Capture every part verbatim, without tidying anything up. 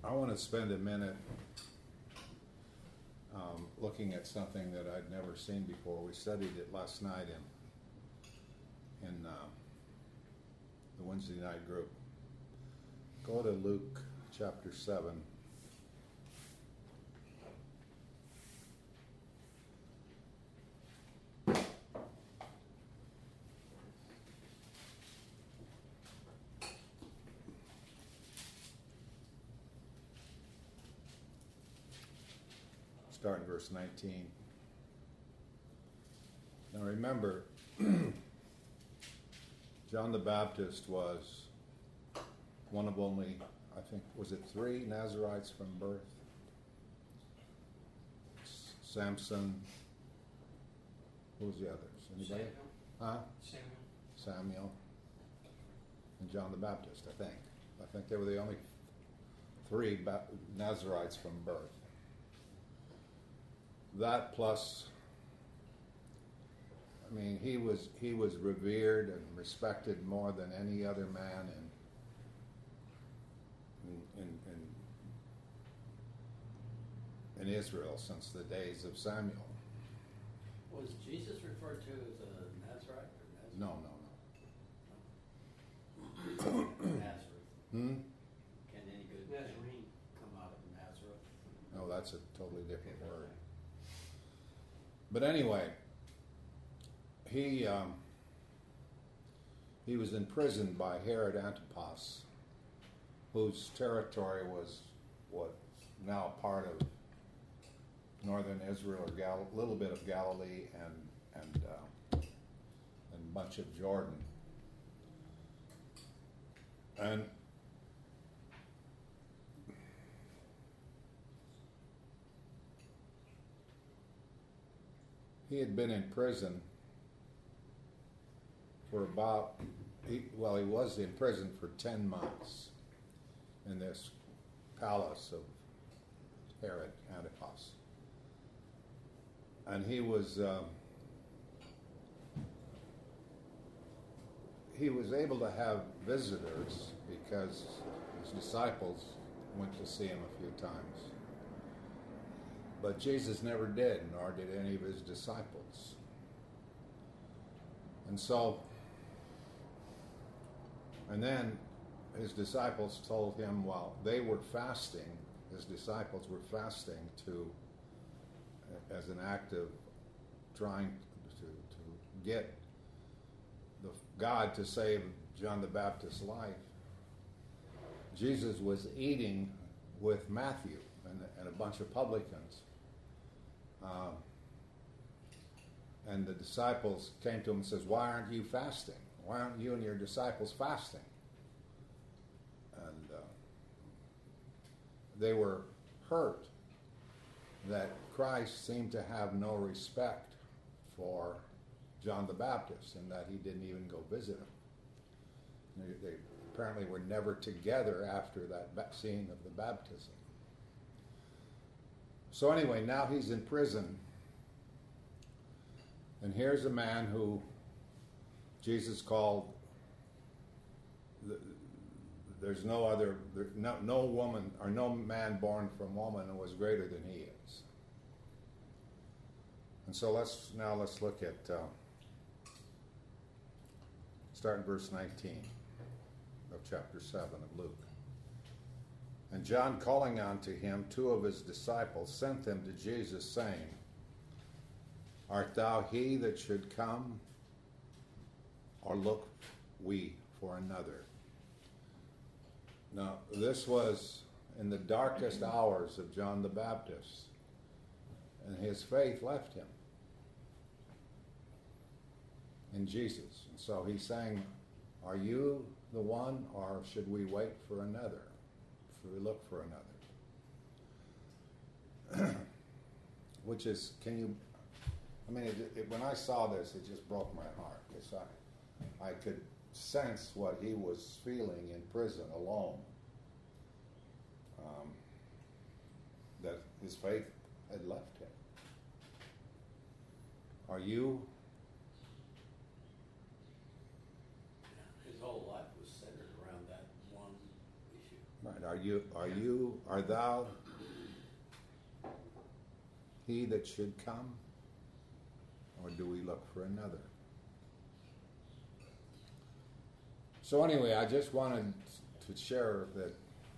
I want to spend a minute um, looking at something that I'd never seen before. We studied it last night in in uh, the Wednesday night group. Go to Luke chapter seven. Start in verse nineteen. Now remember, John the Baptist was one of only, I think, was it three Nazarites from birth? S- Samson. Who was the others? Anybody? Samuel. Huh? Samuel. Samuel. And John the Baptist, I think. I think they were the only three ba- Nazarites from birth. That plus, I mean, he was he was revered and respected more than any other man in in in, in Israel since the days of Samuel. Was Jesus referred to as a Nazarite or No, Nazarite? no, no. Nazareth. Hmm? Can any good Nazarene. thing come out of Nazareth? No, that's a totally different word. But anyway, he um, he was imprisoned by Herod Antipas, whose territory was what now part of northern Israel, or Gal- little bit of Galilee, and and uh, and much of Jordan, and he had been in prison for about, he, well, he was in prison for ten months in this palace of Herod Antipas. And he was, um, he was able to have visitors because his disciples went to see him a few times. But Jesus never did, nor did any of his disciples. And so, and then his disciples told him while they were fasting, his disciples were fasting to, as an act of trying to, to get the, God to save John the Baptist's life, Jesus was eating with Matthew and, and a bunch of publicans. Um, and the disciples came to him and says, "Why aren't you fasting? Why aren't you and your disciples fasting?" And uh, they were hurt that Christ seemed to have no respect for John the Baptist and that he didn't even go visit him. They, they apparently were never together after that ba- scene of the baptism. So anyway, now he's in prison, and here's a man who Jesus called, the, there's no other, there, no, no woman, or no man born from woman was greater than he is. And so let's, now let's look at, uh, start in verse nineteen of chapter seven of Luke. And John, calling unto him two of his disciples, sent them to Jesus, saying, Art thou he that should come, or look we for another? Now, this was in the darkest hours of John the Baptist, and his faith left him in Jesus. And so he's saying, are you the one, or should we wait for another? Should we look for another? Which is, can you, I mean, it, it, when I saw this, it just broke my heart. Because I, I could sense what he was feeling in prison alone. Um, that his faith had left him. Are you? His whole life was centered around that one issue. Right. Are you, are you, are thou he that should come? Or do we look for another? So anyway, I just wanted to share that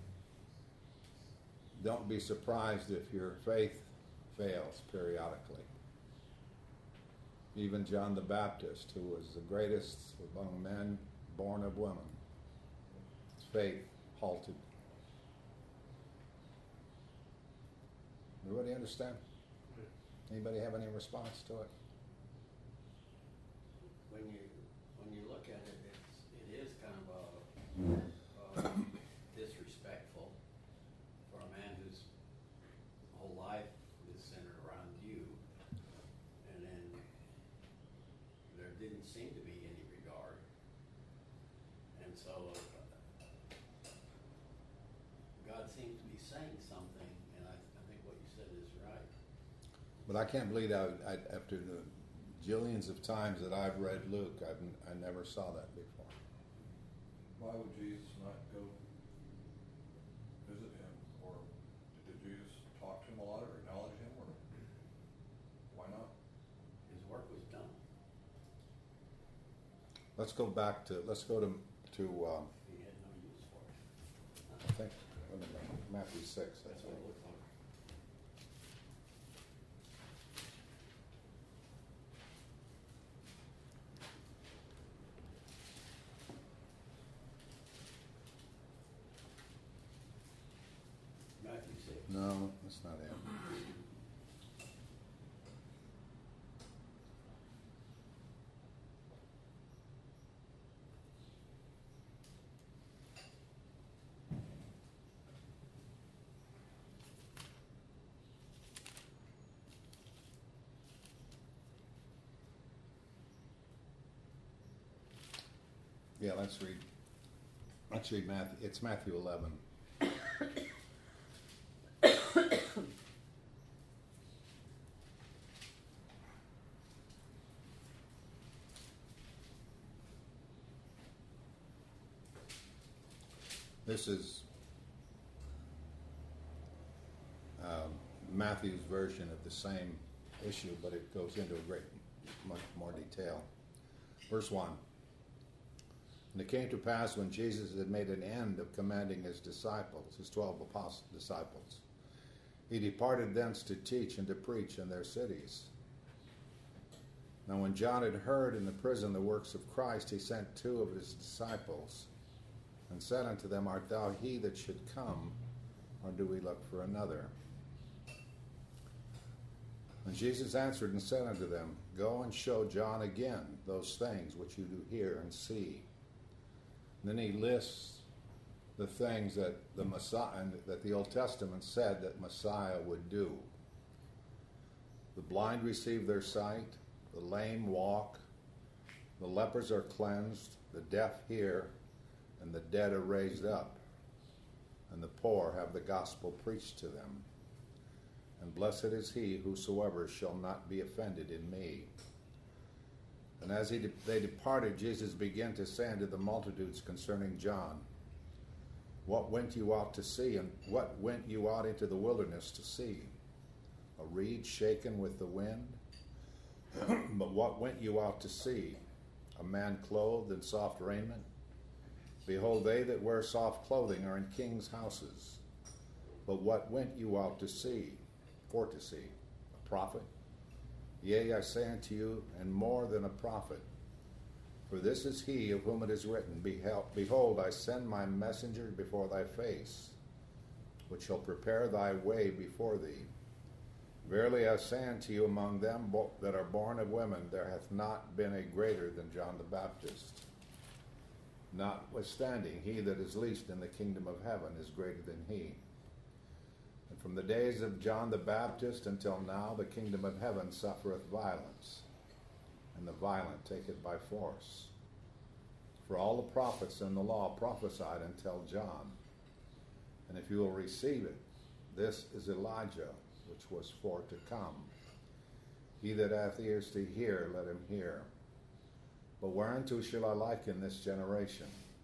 don't be surprised if your faith fails periodically. Even John the Baptist, who was the greatest among men born of women, his faith halted. Everybody understand? Anybody have any response to it? When you when you look at it, it's, it is kind of a, a disrespectful for a man whose whole life is centered around you, and then there didn't seem to be any regard, and so uh, God seems to be saying something, and I, I think what you said is right. But I can't believe that I, after the jillions of times that I've read Luke, I've, I never saw that before. Why would Jesus not go visit him? Or did Jesus talk to him a lot or acknowledge him? Or why not? His work was done. Let's go back to, let's go to, to um, He had no use for it. I think, wait a minute, Matthew six, that's That's what right. it looked like. Matthew six. No, that's not it. Yeah, let's read. Let's read Matthew. It's Matthew eleven. This is um, Matthew's version of the same issue, but it goes into a great, much more detail. Verse one. And it came to pass when Jesus had made an end of commanding his disciples, his twelve apostle disciples, he departed thence to teach and to preach in their cities. Now when John had heard in the prison the works of Christ, he sent two of his disciples, and said unto them, Art thou he that should come, or do we look for another? And Jesus answered and said unto them, Go and show John again those things which you do hear and see. And then he lists the things that the Messiah, that the Old Testament said that Messiah would do. The blind receive their sight, the lame walk, the lepers are cleansed, the deaf hear, and the dead are raised up, and the poor have the gospel preached to them. And blessed is he whosoever shall not be offended in me. And as he de- they departed, Jesus began to say unto the multitudes concerning John, What went you out to see, and what went you out into the wilderness to see? A reed shaken with the wind? But what went you out to see? A man clothed in soft raiment? Behold, they that wear soft clothing are in kings' houses. But what went you out to see? For to see? A prophet? Yea, I say unto you, and more than a prophet. For this is he of whom it is written, Behold, I send my messenger before thy face, which shall prepare thy way before thee. Verily I say unto you, among them that are born of women, there hath not been a greater than John the Baptist. Notwithstanding, he that is least in the kingdom of heaven is greater than he. And from the days of John the Baptist until now, the kingdom of heaven suffereth violence, and the violent take it by force. For all the prophets in the law prophesied until John. And if you will receive it, this is Elijah, which was for to come. He that hath ears to hear, let him hear. But whereunto shall I liken this generation?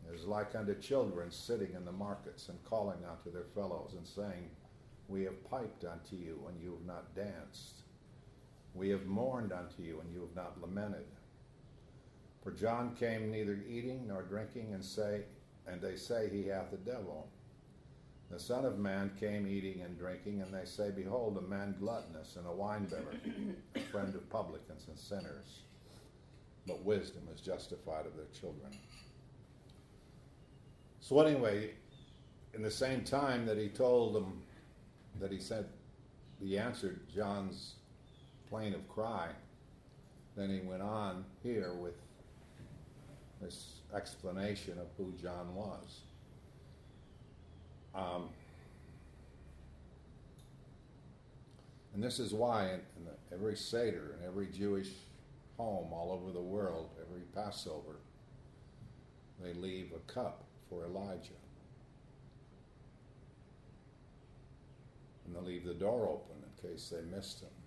is like unto children sitting in the markets and calling unto their fellows and saying, We have piped unto you, and you have not danced. We have mourned unto you, and you have not lamented. For John came neither eating nor drinking, and say, and they say he hath a devil. The Son of Man came eating and drinking, and they say, Behold, a man gluttonous and a winebibber, a friend of publicans and sinners. But wisdom is justified of their children. So anyway, in the same time that he told them, that he said, he answered John's plain of cry, then he went on here with this explanation of who John was. Um, and this is why in, in the, every Seder, in every Jewish home all over the world, every Passover, they leave a cup for Elijah. And they leave the door open in case they missed him.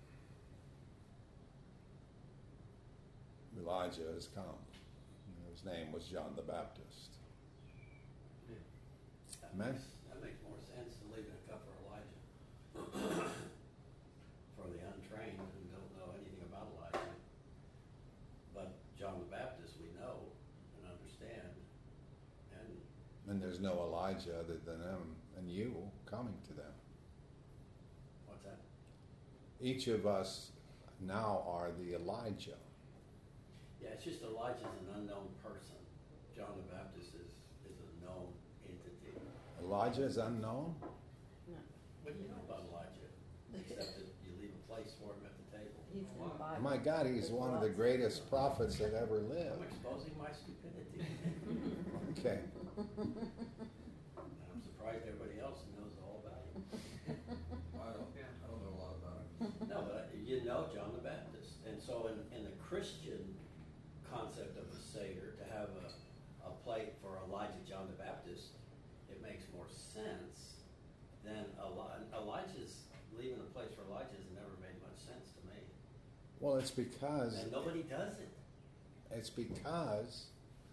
Elijah has come. His name was John the Baptist. Yeah. That Amen. Makes, that makes more sense than leaving a cup for Elijah. For the untrained who don't know anything about Elijah. But John the Baptist we know and understand. And And there's no Elijah other than him and you coming to them. what's that? Each of us now are the Elijah. Yeah, it's just Elijah's an unknown person. John the Baptist is, is a known entity. Elijah is unknown? What do you know about Elijah? Except that you leave a place for him at the table. He's in the Bible. My God, he's one of the greatest prophets that ever I'm lived. exposing my stupidity. Okay. And I'm surprised everybody else knows all about him. I don't, I don't know a lot about it. No, but you know John the Baptist. And so in, in the Christian concept of a Seder, to have a, a plate for Elijah, John the Baptist, it makes more sense than Eli- Elijah's, leaving a place for Elijah has never made much sense to me. Well, it's because And nobody does it. it's because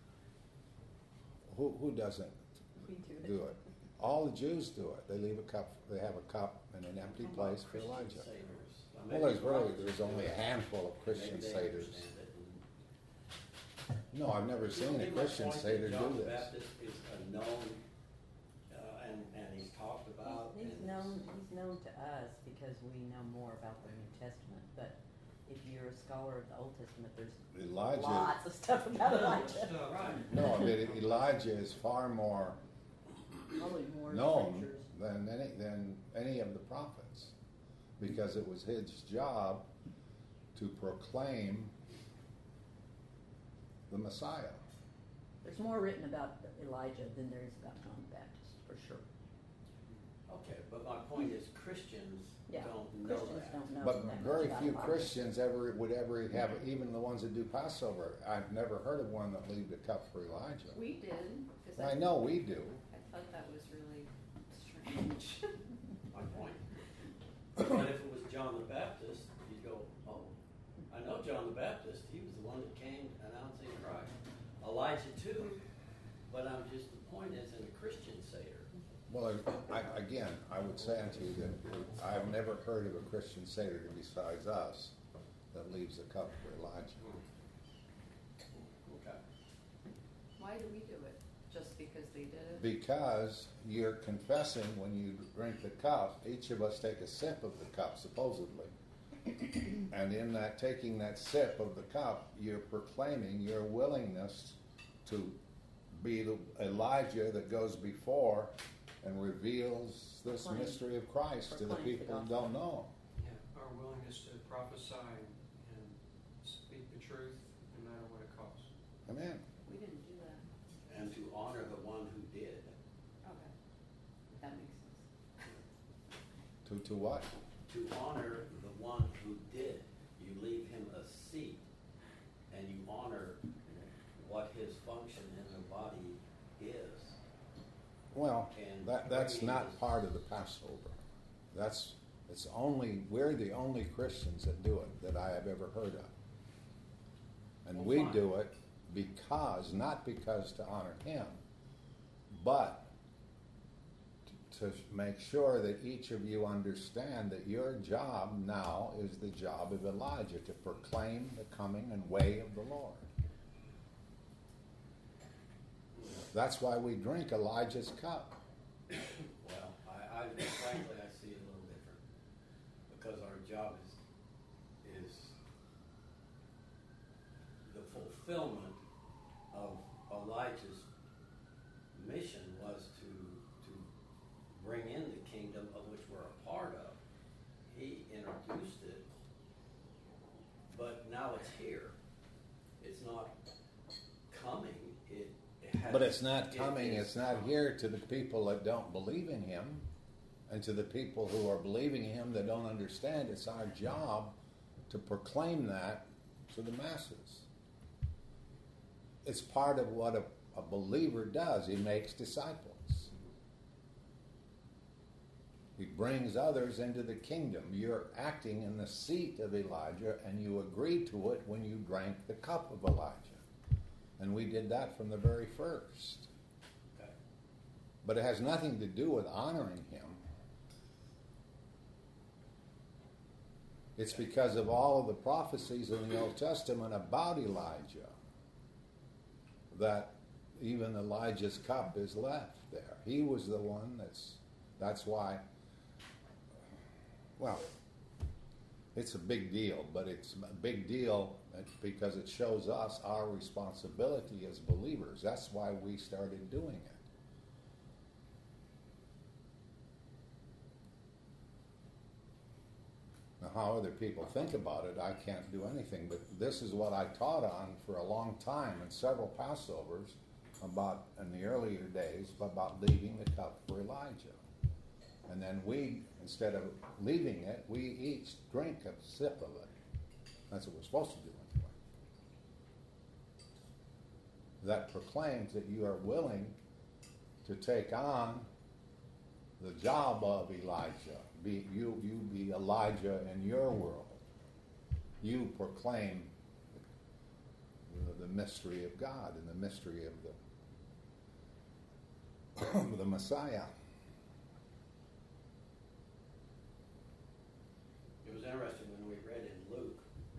who who doesn't We do it. do it? All the Jews do it. They leave a cup. They have a cup and an empty How about place for Christian Elijah. Seders? Now, Well, maybe there's really brothers there's do only a it. handful of Christian Maybe they Seders. understand it. No, I've never You seen know, a give my Christian point Seder that John do the this. Baptist is a known, uh, and, and he's talked about. He's and known, he's known to us because we know more about the New Testament, but if you're a scholar of the Old Testament, there's Elijah. lots of stuff about Elijah. Right. No, but Elijah is far more Probably more known scriptures. than any than any of the prophets, because it was his job to proclaim the Messiah. There's more written about Elijah than there is about John the Baptist, for sure. Okay, but my point is Christians Yeah, don't know Christians that. don't know But that much very about few the Bible. Christians ever would ever have, even the ones that do Passover. I've never heard of one that leave the cup for Elijah. We did, because I I, know we do. I thought that was really strange. My point. But if it was John the Baptist, you'd go, oh, I know John the Baptist. He was the one that came announcing Christ. Elijah too, but I'm just, the point is in a Christian Seder. Well, I, again, I would say unto you that I've never heard of a Christian Seder besides us that leaves a cup for Elijah. Okay. Why do we do it? Just because they did it? Because you're confessing when you drink the cup, each of us take a sip of the cup, supposedly. And in that taking that sip of the cup, you're proclaiming your willingness to be the Elijah that goes before and reveals this Proclaim. mystery of Christ to the Proclaim the people who gospel. don't know. Yeah, our willingness to prophesy and speak the truth, no matter what it costs. Amen. We didn't do that. And to honor the one who did. Okay. That makes sense. To to what? To honor the one who did. You leave him a seat and you honor what his function in the body is. Well, And that that's bringing not this- part of the Passover. That's it's only we're the only Christians that do it that I have ever heard of. And Well, we fine. do it because not because to honor him, but to make sure that each of you understand that your job now is the job of Elijah, to proclaim the coming and way of the Lord. That's why we drink Elijah's cup. Well, I, I frankly, I see it a little different, because our job is, is the fulfillment of Elijah's mission was to, to bring in the kingdom of which we're a part of. He introduced it, but now it's here. It's not coming. It, it has, But it's not it coming, is it's not come. here to the people that don't believe in him, and to the people who are believing in him that don't understand. It's our job to proclaim that to the masses. It's part of what a, a believer does. He makes disciples. He brings others into the kingdom. You're acting in the seat of Elijah, and you agreed to it when you drank the cup of Elijah. And we did that from the very first. Okay. But it has nothing to do with honoring him. It's because of all of the prophecies in the Old Testament about Elijah that even Elijah's cup is left there. He was the one that's, that's why, well, it's a big deal, but it's a big deal because it shows us our responsibility as believers. That's why we started doing it. Now, how other people think about it, I can't do anything, but this is what I taught on for a long time in several Passovers about, in the earlier days, about leaving the cup for Elijah. And then we, instead of leaving it, we each drink a sip of it. That's what we're supposed to do anyway. That proclaims that you are willing to take on the job of Elijah. Be, you, you be Elijah in your world. You proclaim the, the mystery of God and the mystery of the, the Messiah. It was interesting when we read in Luke,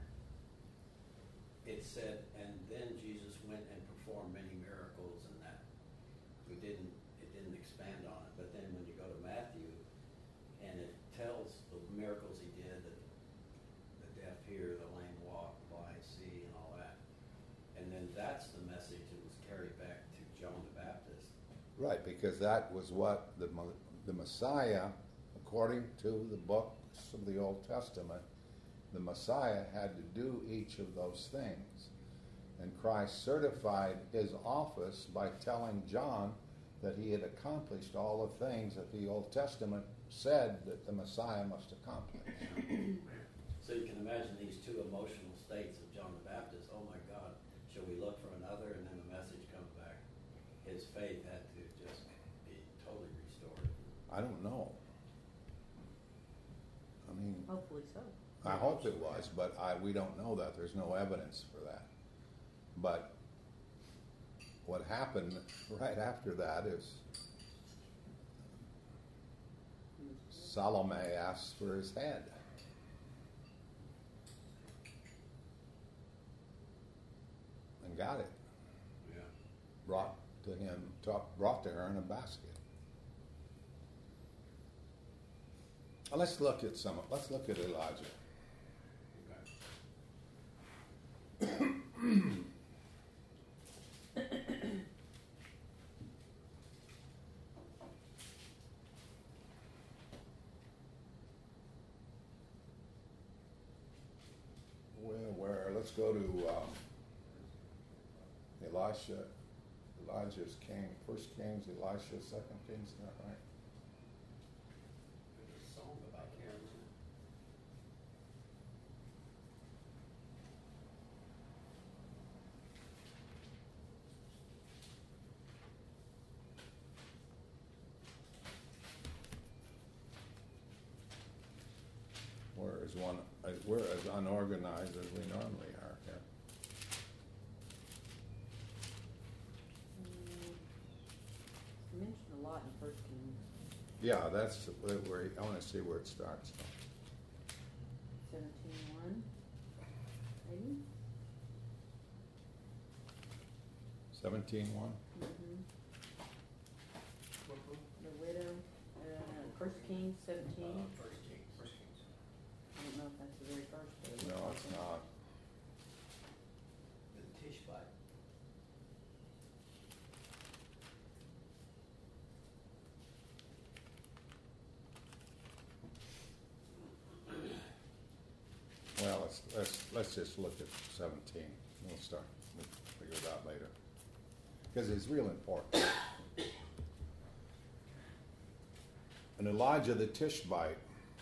it said, and then Jesus went and performed many miracles and that. We didn't, it didn't expand on it. But then when you go to Matthew, and it tells the miracles he did, that the deaf hear, the lame walk, blind see, and all that. And then that's the message that was carried back to John the Baptist. Right, because that was what the, the Messiah, according to the books of the Old Testament, the Messiah had to do each of those things. And Christ certified his office by telling John that he had accomplished all the things that the Old Testament said that the Messiah must accomplish. So you can imagine these two emotional states of John the Baptist. Oh my God, shall we look for another? And then the message comes back. His faith had to just be totally restored. I don't know. I mean, Hopefully so. I hope it was, but I, we don't know that. There's no evidence for that. But what happened right after that is Salome asked for his head. And got it. Yeah. Brought to him, talk, brought to her in a basket. Well, let's look at some. Let's look at Elijah. Where, where? Let's go to um, Elisha. Elijah's king. First Kings, Elisha. Second Kings. Is that right? There's a song about Karen. We're as one. uh, We're as unorganized as we normally are here. Yeah, that's where, I wanna see where it starts. Seventeen one, maybe? Seventeen one? Mm-hmm. What book? The widow, uh, First Kings seventeen. Uh, First Kings. First Kings. I don't know if that's the very first. but it No, looks it's like it. not. The Tishbite. Well, let's, let's, let's just look at seventeen. We'll start, we'll figure it out later. Because it's real important. And Elijah the Tishbite,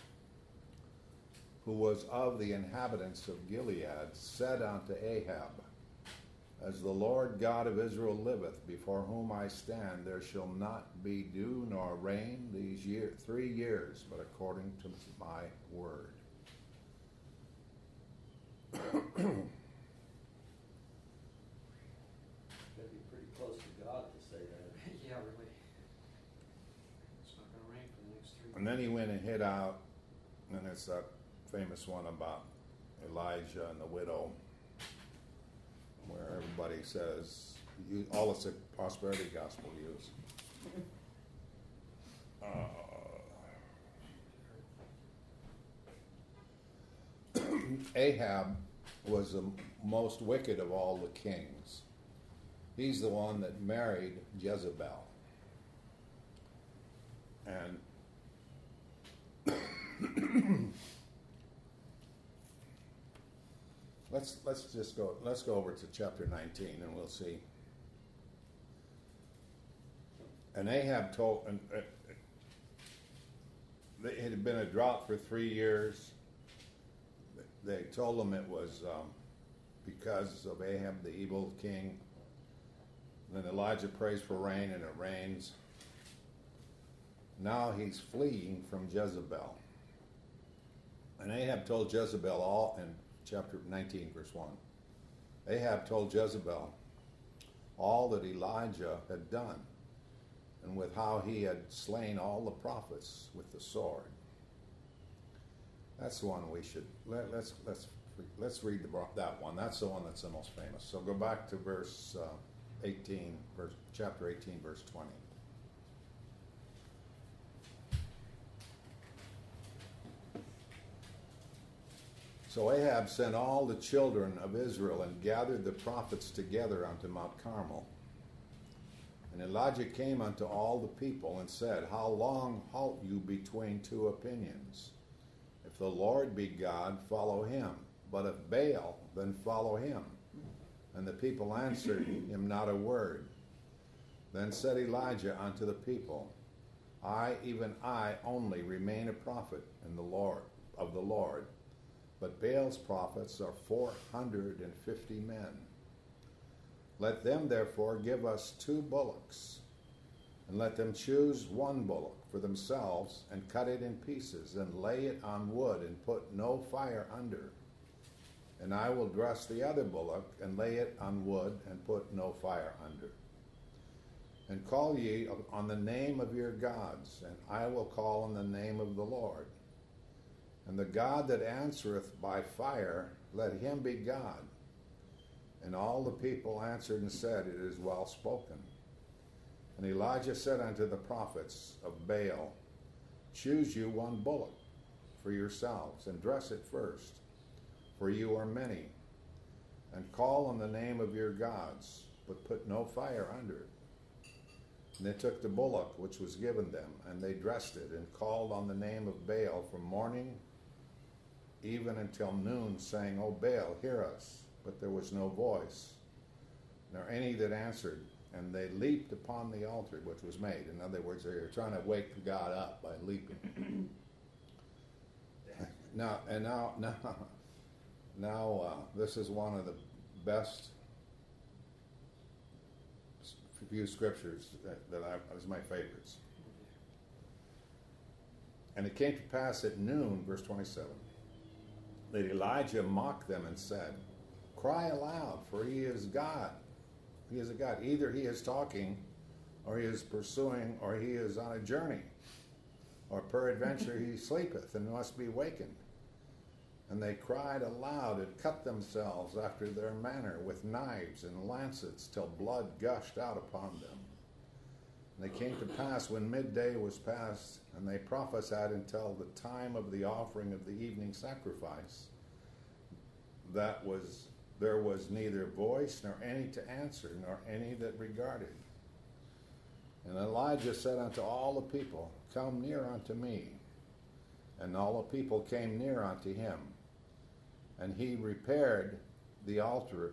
who was of the inhabitants of Gilead, said unto Ahab, As the Lord God of Israel liveth, before whom I stand, there shall not be dew nor rain these year, three years, but according to my word. Gotta be pretty close to God to say that. Yeah, really. It's not gonna rain for the next three. And then he went and hid out, and it's that famous one about Elijah and the widow, where everybody says, you, all it's a prosperity gospel use. Uh, Ahab was the most wicked of all the kings. He's the one that married Jezebel. And let's let's just go let's go over to chapter nineteen and we'll see. And Ahab told, and uh, it had been a drought for three years. They told him it was um, because of Ahab, the evil king. Then Elijah prays for rain, and it rains. Now he's fleeing from Jezebel. And Ahab told Jezebel all, in chapter nineteen, verse one, Ahab told Jezebel all that Elijah had done, and with how he had slain all the prophets with the sword. That's the one we should, let, let's, let's, let's read the, that one. That's the one that's the most famous. So go back to verse uh, eighteen, verse, chapter eighteen, verse twenty. So Ahab sent all the children of Israel and gathered the prophets together unto Mount Carmel. And Elijah came unto all the people and said, How long halt you between two opinions? If the Lord be God, follow him. But if Baal, then follow him. And the people answered him not a word. Then said Elijah unto the people, I, even I only, remain a prophet in the Lord of the Lord. But Baal's prophets are four hundred and fifty men. Let them therefore give us two bullocks, and let them choose one bullock for themselves, and cut it in pieces, and lay it on wood, and put no fire under. And I will dress the other bullock, and lay it on wood, and put no fire under. And call ye on the name of your gods, and I will call on the name of the Lord. And the God that answereth by fire, let him be God. And all the people answered and said, It is well spoken. And Elijah said unto the prophets of Baal, Choose you one bullock for yourselves, and dress it first, for you are many. And call on the name of your gods, but put no fire under it. And they took the bullock which was given them, and they dressed it, and called on the name of Baal from morning even until noon, saying, O Baal, hear us. But there was no voice, nor any that answered. And they leaped upon the altar which was made. In other words, they were trying to wake God up by leaping. now, and now, now, now, uh, this is one of the best few scriptures that, that I, is my favorites. And it came to pass at noon, verse twenty-seven, that Elijah mocked them and said, Cry aloud, for he is God. He is a God. Either he is talking, or he is pursuing, or he is on a journey. or peradventure he sleepeth, and must be wakened. And they cried aloud, and cut themselves after their manner with knives and lancets, till blood gushed out upon them. And they came to pass, when midday was past, and they prophesied until the time of the offering of the evening sacrifice, that was there was neither voice nor any to answer, nor any that regarded. And Elijah said unto all the people, Come near unto me. And all the people came near unto him. And he repaired the altar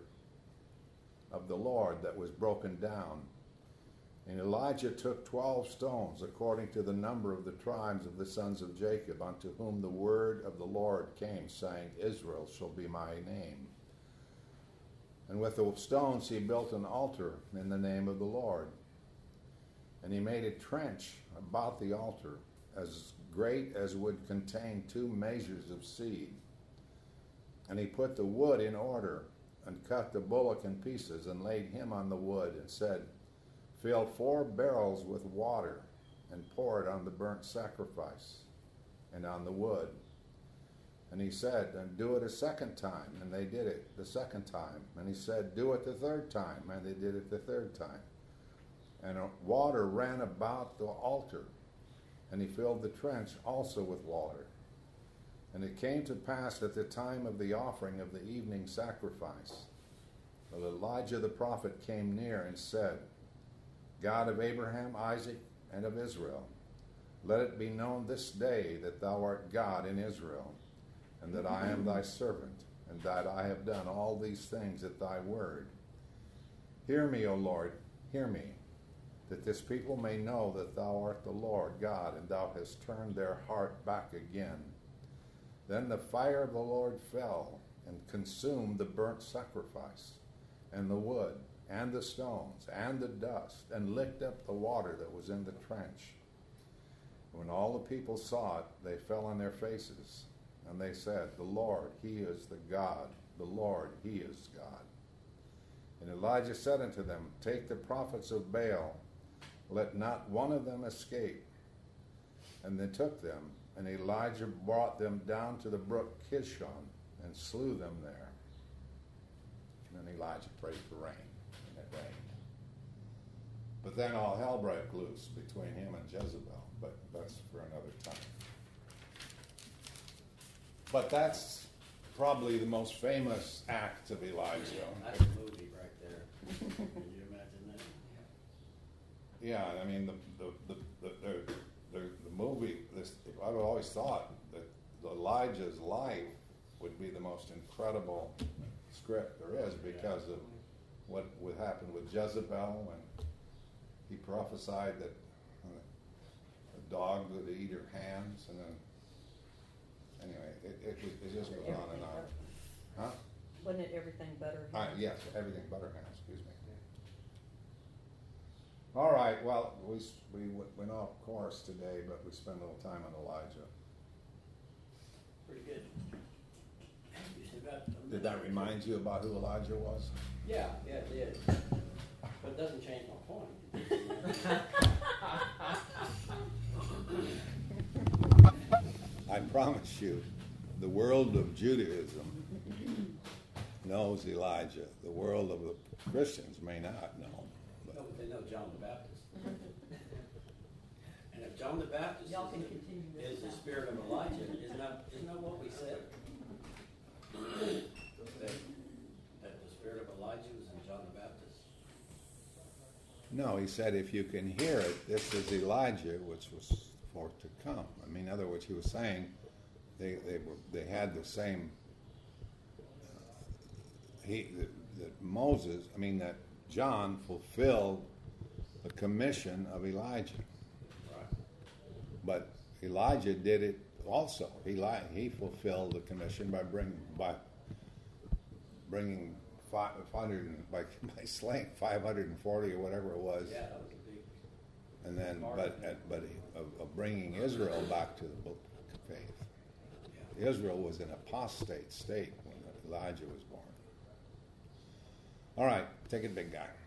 of the Lord that was broken down. And Elijah took twelve stones, according to the number of the tribes of the sons of Jacob, unto whom the word of the Lord came, saying, Israel shall be my name. And with the stones he built an altar in the name of the Lord. And he made a trench about the altar, as great as would contain two measures of seed. And he put the wood in order, and cut the bullock in pieces, and laid him on the wood, and said, Fill four barrels with water, and pour it on the burnt sacrifice, and on the wood. And he said, And do it a second time. And they did it the second time. And he said, Do it the third time. And they did it the third time. And water ran about the altar. And he filled the trench also with water. And it came to pass at the time of the offering of the evening sacrifice, that Elijah the prophet came near and said, God of Abraham, Isaac, and of Israel, let it be known this day that thou art God in Israel, and that I am thy servant, and that I have done all these things at thy word. Hear me, O Lord, hear me, that this people may know that thou art the Lord God, and thou hast turned their heart back again. Then the fire of the Lord fell and consumed the burnt sacrifice, and the wood, and the stones, and the dust, and licked up the water that was in the trench. When all the people saw it, they fell on their faces, and they said, The Lord, he is the God, the Lord, he is God. And Elijah said unto them, Take the prophets of Baal, let not one of them escape. And they took them, and Elijah brought them down to the brook Kishon, and slew them there. And then Elijah prayed for rain, and it rained. But then all hell broke loose between him and Jezebel, but that's for another time. But that's probably the most famous act of Elijah. That's a movie right there. Can you imagine that? Yeah, I mean, the the the the, the, the, the movie, this, I've always thought that Elijah's life would be the most incredible script there is, because of what would happen with Jezebel when he prophesied that uh, a dog would eat her hands, and then anyway, it, it, it just goes on and on. Huh? Wasn't it everything butter? Uh, yes, everything butter hands, excuse me. All right, well, we, we went off course today, but we spent a little time on Elijah. Pretty good. You still got some- Did that remind you about who Elijah was? Yeah, yeah, it did. But it doesn't change my point. I promise you, the world of Judaism knows Elijah. The world of the Christians may not know. No, but they know John the Baptist. And if John the Baptist Y'all can is, continue the, this is the now. spirit of Elijah, isn't that, isn't that what we said? That, that the spirit of Elijah was in John the Baptist? No, he said, if you can hear it, this is Elijah, which was for to come. I mean, in other words, he was saying they they were they had the same. Uh, he that, that Moses, I mean that John fulfilled the commission of Elijah, Right. but Elijah did it also. He li- he fulfilled the commission by bringing by bringing five hundred by by slaying five hundred and forty or whatever it was. Yeah, that was a big. And then, but but of, of bringing Israel back to the book of faith. Yeah. Israel was in apostate state when Elijah was born. All right, take it, big guy.